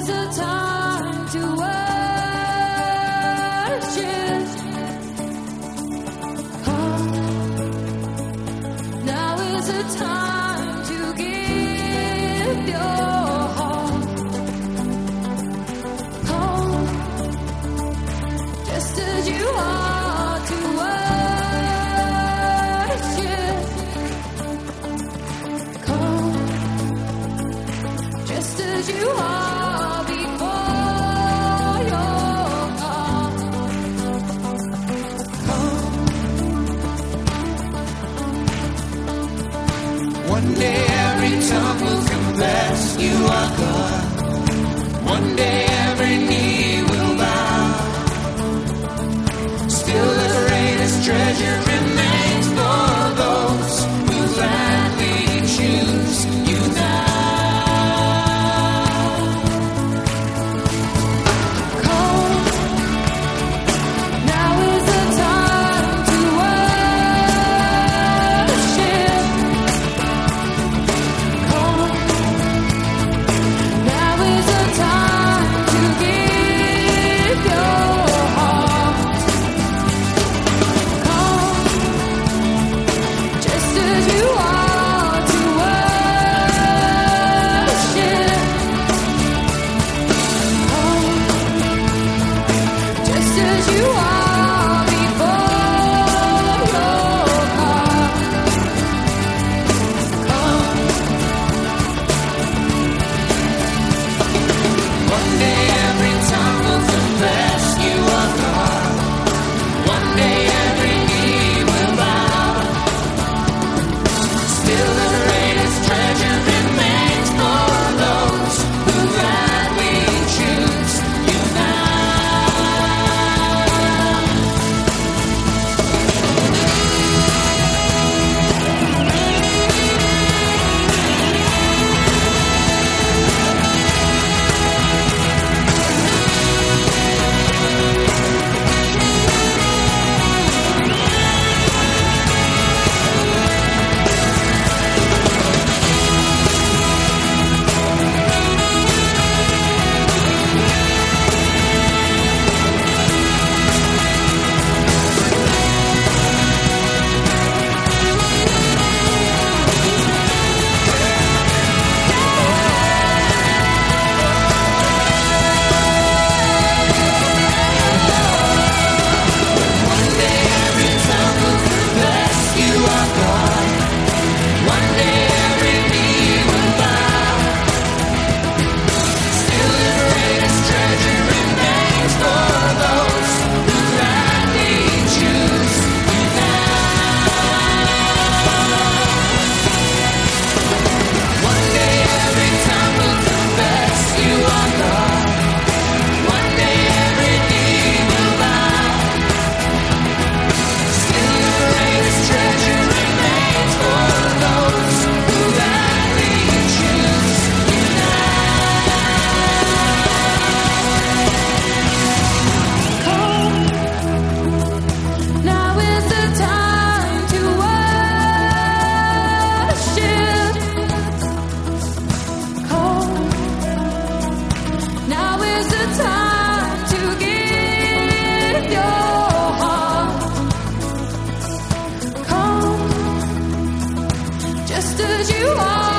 is a time to worship. Come, now is a time to give your heart. Come, just as you are to worship. Come, just as you are before your God. Come. One day every tongue will confess you are God. One day every knee will bow. Still the greatest treasure remains for those who gladly choose you now. Come, now is the time to worship. Come, now is the time to give your heart. Come, just as you are to worship. Come, just as you are before your God. Come, One day every tongue will confess you are God. One day every knee will bow. Still the greatest treasure remains for those who gladly choose you now. One day every tongue will confess you are God. One day every knee will bow. Still the greatest treasure remains for those who gladly choose you now. One day every tongue will confess you are God. One day every knee will bow. Still the greatest treasure remains for those who gladly choose you come, now is the time to worship. Come, now is the time to give your heart. Come, just as you are